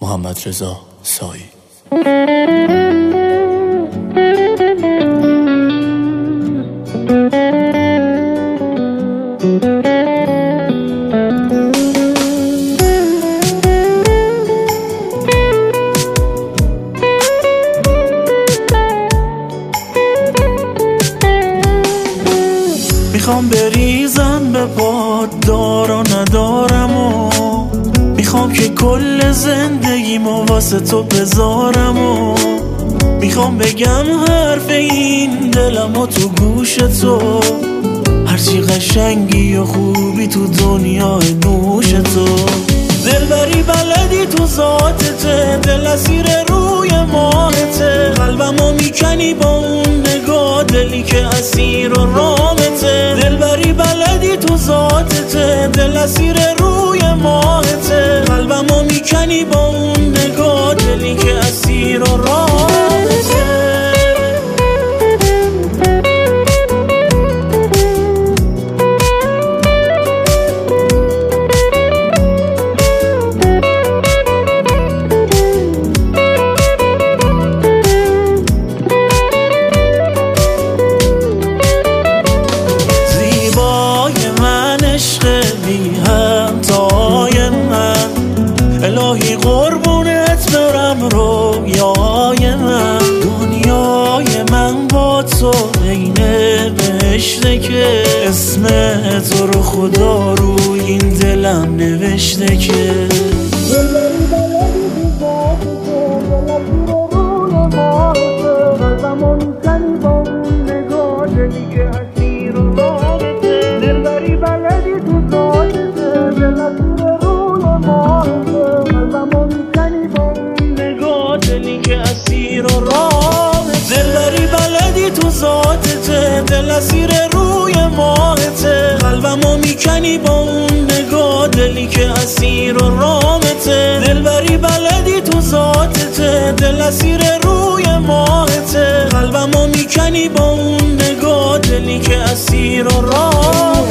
محمدرضا سایی. میخوام بریزم به پات دار و ندارم و میخوام که کل زندگیمو واسه تو بذارم و میخوام بگم حرف این دلم و تو گوش تو، هرچی قشنگی و خوبی تو دنیای نوش تو. دلبری بلدی تو ذاتته، دل اسیر روی ماهته، قلبمو میکنی با اون نگاه، دلی که اسیر و رامته. دلبری بلدی تو ذاتته، دل اسیر روی ماهته، قلبمو میکنی با اون نگاه، دلی که اسیر و رامته. الهی قربونت برم رویای من، دنیای من با تو عینه بهشته که اسم تو رو خدا روی این دلم نوشته که دل اسیر روی ماهته، قلبمو میکنی با اون نگاه، دلی که اسیر و رامته. دلبری بلدی تو ذاتته، دل اسیر روی ماهته، قلبمو میکنی با اون نگاه، دلی که اسیر و رامته.